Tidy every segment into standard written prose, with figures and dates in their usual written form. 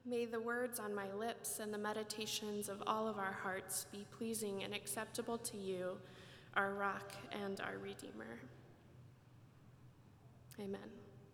May the words on my lips and the meditations of all of our hearts be pleasing and acceptable to you, our rock and our Redeemer. Amen.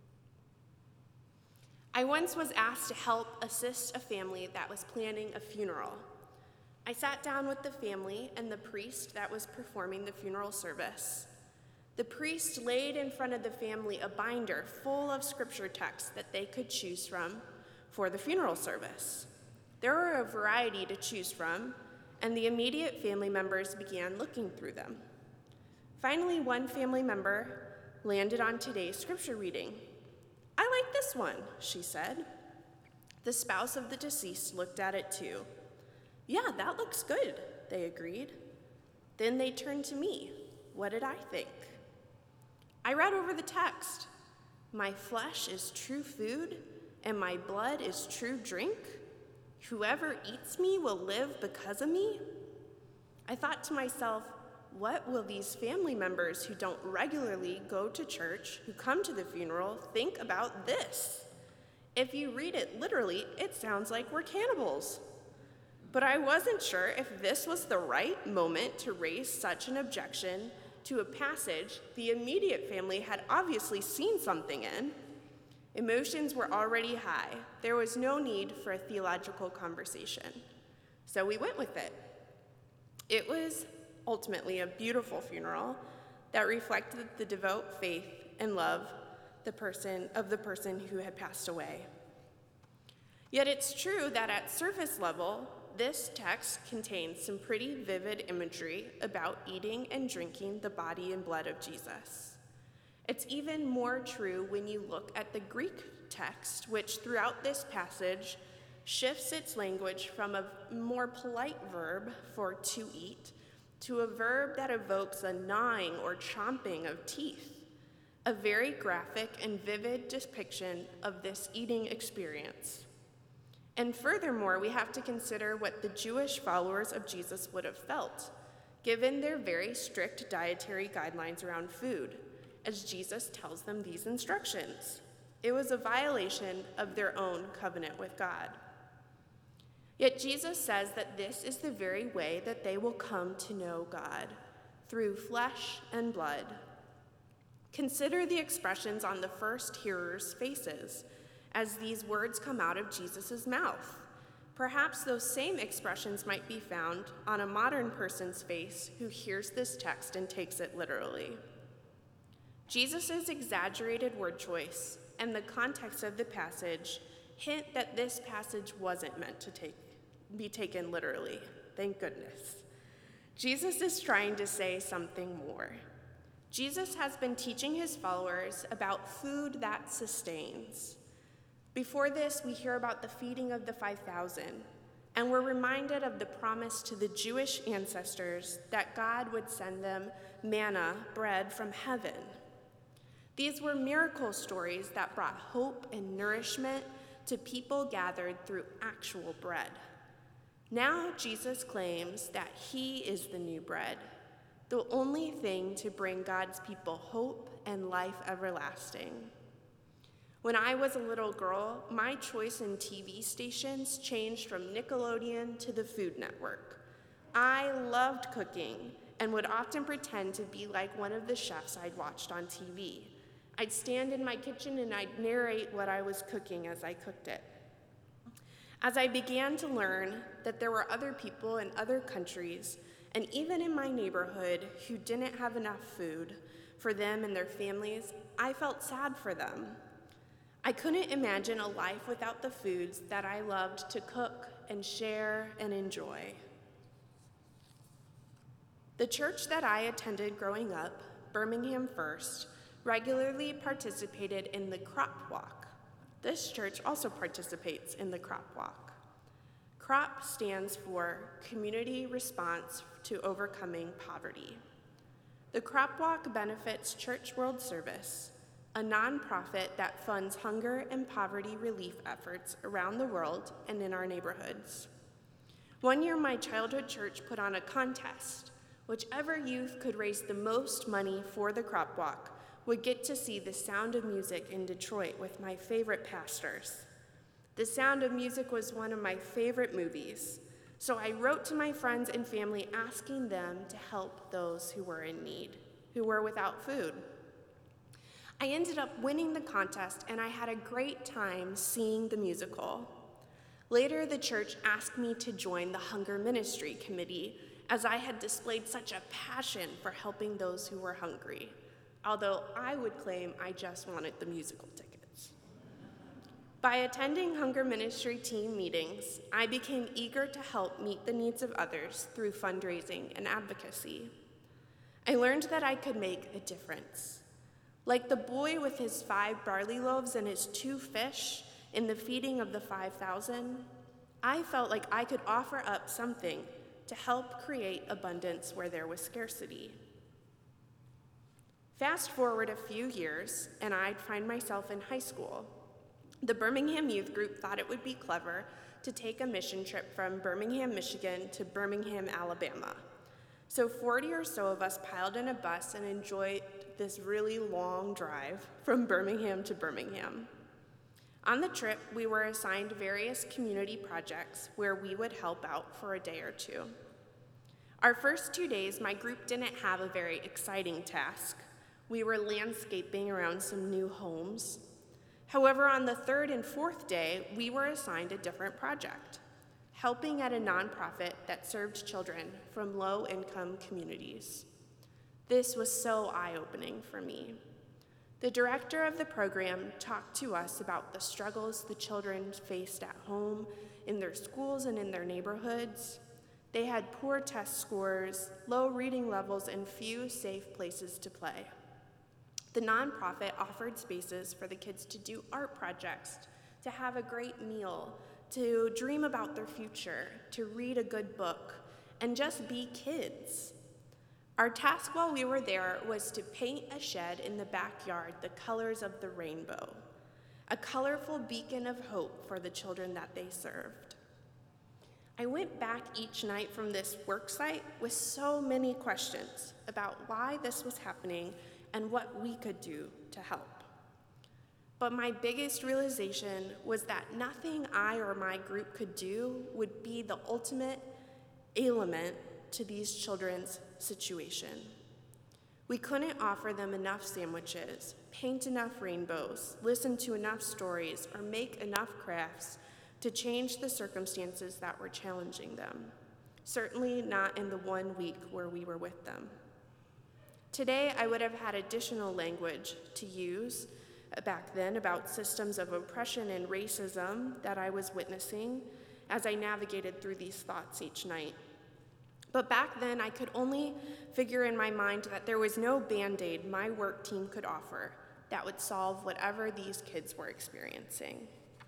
I once was asked to help assist a family that was planning a funeral. I sat down with the family and the priest that was performing the funeral service. The priest laid in front of the family a binder full of scripture texts that they could choose from for the funeral service. There were a variety to choose from, and the immediate family members began looking through them. Finally, one family member landed on today's scripture reading. "I like this one," she said. The spouse of the deceased looked at it too. "Yeah, that looks good," they agreed. Then they turned to me. What did I think? I read over the text. "My flesh is true food, and my blood is true drink. Whoever eats me will live because of me." I thought to myself, what will these family members who don't regularly go to church, who come to the funeral, think about this? If you read it literally, it sounds like we're cannibals. But I wasn't sure if this was the right moment to raise such an objection to a passage the immediate family had obviously seen something in. Emotions were already high. There was no need for a theological conversation. So we went with it. It was ultimately a beautiful funeral that reflected the devout faith and love of the person who had passed away. Yet it's true that at surface level, this text contains some pretty vivid imagery about eating and drinking the body and blood of Jesus. It's even more true when you look at the Greek text, which throughout this passage shifts its language from a more polite verb for to eat to a verb that evokes a gnawing or chomping of teeth, a very graphic and vivid depiction of this eating experience. And furthermore, we have to consider what the Jewish followers of Jesus would have felt, given their very strict dietary guidelines around food, as Jesus tells them these instructions. It was a violation of their own covenant with God. Yet Jesus says that this is the very way that they will come to know God, through flesh and blood. Consider the expressions on the first hearers' faces as these words come out of Jesus' mouth. Perhaps those same expressions might be found on a modern person's face who hears this text and takes it literally. Jesus' exaggerated word choice and the context of the passage hint that this passage wasn't meant to be taken literally. Thank goodness. Jesus is trying to say something more. Jesus has been teaching his followers about food that sustains. Before this, we hear about the feeding of the 5,000, and we're reminded of the promise to the Jewish ancestors that God would send them manna, bread from heaven. These were miracle stories that brought hope and nourishment to people gathered through actual bread. Now Jesus claims that he is the new bread, the only thing to bring God's people hope and life everlasting. When I was a little girl, my choice in TV stations changed from Nickelodeon to the Food Network. I loved cooking and would often pretend to be like one of the chefs I'd watched on TV. I'd stand in my kitchen and I'd narrate what I was cooking as I cooked it. As I began to learn that there were other people in other countries, and even in my neighborhood, who didn't have enough food for them and their families, I felt sad for them. I couldn't imagine a life without the foods that I loved to cook and share and enjoy. The church that I attended growing up, Birmingham First, regularly participated in the Crop Walk. This church also participates in the Crop Walk. CROP stands for Community Response to Overcoming Poverty. The Crop Walk benefits Church World Service, a nonprofit that funds hunger and poverty relief efforts around the world and in our neighborhoods. One year, my childhood church put on a contest. Whichever youth could raise the most money for the Crop Walk would get to see the Sound of Music in Detroit with my favorite pastors. The Sound of Music was one of my favorite movies, so I wrote to my friends and family asking them to help those who were in need, who were without food. I ended up winning the contest, and I had a great time seeing the musical. Later, the church asked me to join the Hunger Ministry Committee, as I had displayed such a passion for helping those who were hungry, although I would claim I just wanted the musical tickets. By attending Hunger Ministry team meetings, I became eager to help meet the needs of others through fundraising and advocacy. I learned that I could make a difference. Like the boy with his 5 barley loaves and his 2 fish in the feeding of the 5,000, I felt like I could offer up something to help create abundance where there was scarcity. Fast forward a few years, and I'd find myself in high school. The Birmingham Youth Group thought it would be clever to take a mission trip from Birmingham, Michigan to Birmingham, Alabama. So 40 or so of us piled in a bus and enjoyed this really long drive from Birmingham to Birmingham. On the trip, we were assigned various community projects where we would help out for a day or two. Our first 2 days, my group didn't have a very exciting task. We were landscaping around some new homes. However, on the 3rd and 4th day, we were assigned a different project, helping at a nonprofit that served children from low-income communities. This was so eye-opening for me. The director of the program talked to us about the struggles the children faced at home, in their schools, and in their neighborhoods. They had poor test scores, low reading levels, and few safe places to play. The nonprofit offered spaces for the kids to do art projects, to have a great meal, to dream about their future, to read a good book, and just be kids. Our task while we were there was to paint a shed in the backyard the colors of the rainbow, a colorful beacon of hope for the children that they served. I went back each night from this work site with so many questions about why this was happening and what we could do to help. But my biggest realization was that nothing I or my group could do would be the ultimate ailment to these children's situation. We couldn't offer them enough sandwiches, paint enough rainbows, listen to enough stories, or make enough crafts to change the circumstances that were challenging them, certainly not in the 1 week where we were with them. Today, I would have had additional language to use back then about systems of oppression and racism that I was witnessing as I navigated through these thoughts each night. But back then, I could only figure in my mind that there was no Band-Aid my work team could offer that would solve whatever these kids were experiencing.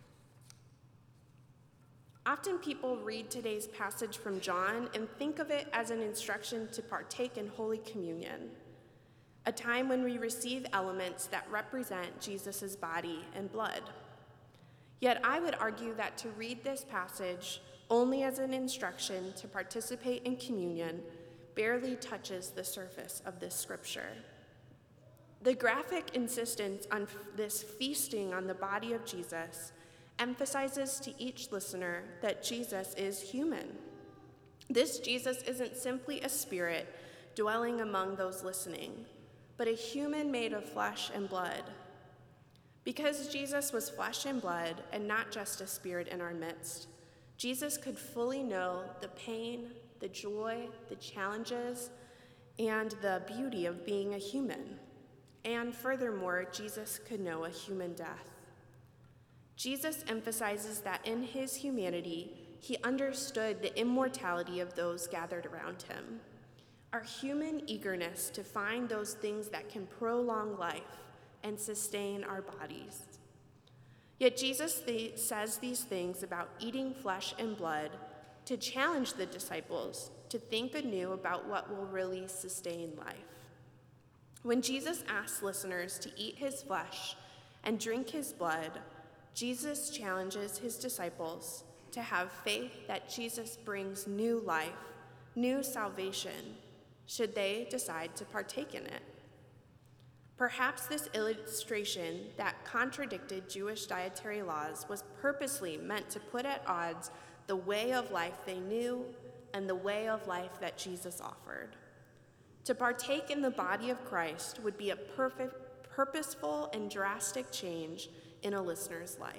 Often people read today's passage from John and think of it as an instruction to partake in Holy Communion, a time when we receive elements that represent Jesus' body and blood. Yet I would argue that to read this passage only as an instruction to participate in communion barely touches the surface of this scripture. The graphic insistence on this feasting on the body of Jesus emphasizes to each listener that Jesus is human. This Jesus isn't simply a spirit dwelling among those listening, but a human made of flesh and blood. Because Jesus was flesh and blood and not just a spirit in our midst, Jesus could fully know the pain, the joy, the challenges, and the beauty of being a human. And furthermore, Jesus could know a human death. Jesus emphasizes that in his humanity, he understood the immortality of those gathered around him. Our human eagerness to find those things that can prolong life and sustain our bodies. Yet Jesus says these things about eating flesh and blood to challenge the disciples to think anew about what will really sustain life. When Jesus asks listeners to eat his flesh and drink his blood, Jesus challenges his disciples to have faith that Jesus brings new life, new salvation, should they decide to partake in it. Perhaps this illustration that contradicted Jewish dietary laws was purposely meant to put at odds the way of life they knew and the way of life that Jesus offered. To partake in the body of Christ would be a purposeful and drastic change in a listener's life.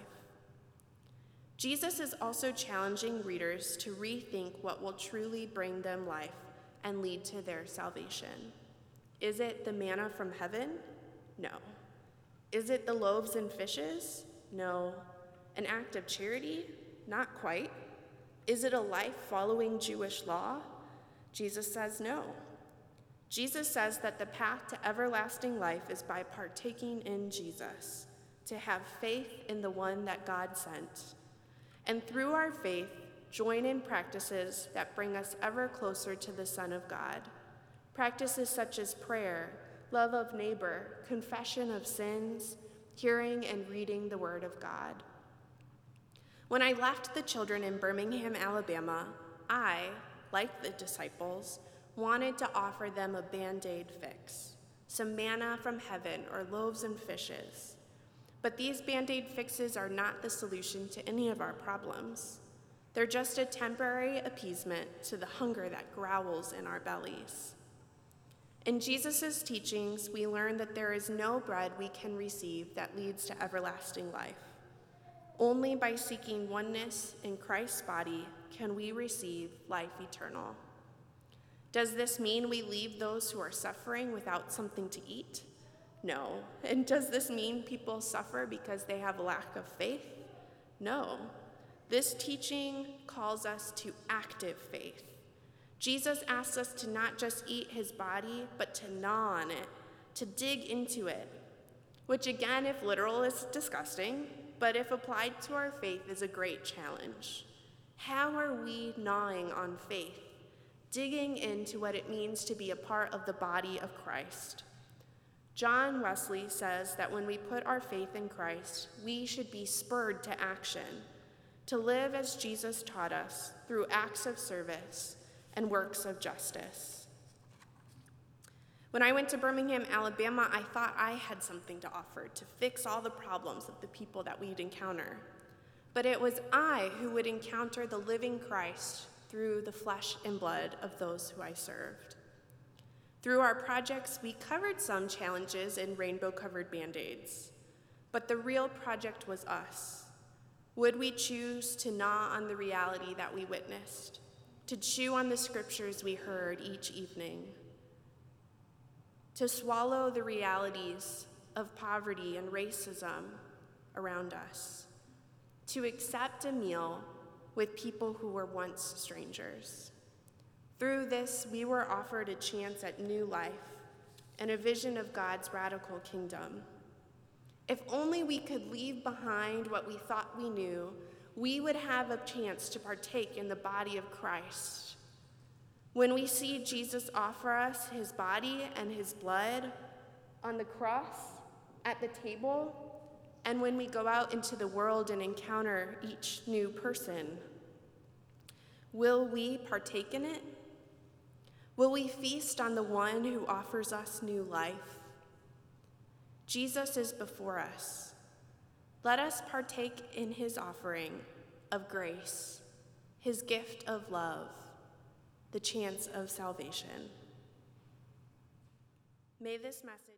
Jesus is also challenging readers to rethink what will truly bring them life and lead to their salvation. Is it the manna from heaven? No. Is it the loaves and fishes? No. An act of charity? Not quite. Is it a life following Jewish law? Jesus says no. Jesus says that the path to everlasting life is by partaking in Jesus, to have faith in the one that God sent, and through our faith, join in practices that bring us ever closer to the Son of God. Practices such as prayer, love of neighbor, confession of sins, hearing and reading the Word of God. When I left the children in Birmingham, Alabama, I, like the disciples, wanted to offer them a Band-Aid fix, some manna from heaven or loaves and fishes. But these Band-Aid fixes are not the solution to any of our problems. They're just a temporary appeasement to the hunger that growls in our bellies. In Jesus' teachings, we learn that there is no bread we can receive that leads to everlasting life. Only by seeking oneness in Christ's body can we receive life eternal. Does this mean we leave those who are suffering without something to eat? No. And does this mean people suffer because they have a lack of faith? No. This teaching calls us to active faith. Jesus asks us to not just eat his body, but to gnaw on it, to dig into it, which again, if literal, is disgusting, but if applied to our faith is a great challenge. How are we gnawing on faith, digging into what it means to be a part of the body of Christ? John Wesley says that when we put our faith in Christ, we should be spurred to action, to live as Jesus taught us through acts of service and works of justice. When I went to Birmingham, Alabama, I thought I had something to offer to fix all the problems of the people that we'd encounter. But it was I who would encounter the living Christ through the flesh and blood of those who I served. Through our projects, we covered some challenges in rainbow-covered Band-Aids, but the real project was us. Would we choose to gnaw on the reality that we witnessed, to chew on the scriptures we heard each evening, to swallow the realities of poverty and racism around us, to accept a meal with people who were once strangers? Through this, we were offered a chance at new life and a vision of God's radical kingdom. If only we could leave behind what we thought we knew, we would have a chance to partake in the body of Christ. When we see Jesus offer us his body and his blood on the cross, at the table, and when we go out into the world and encounter each new person, will we partake in it? Will we feast on the one who offers us new life? Jesus is before us. Let us partake in his offering of grace, his gift of love, the chance of salvation. May this message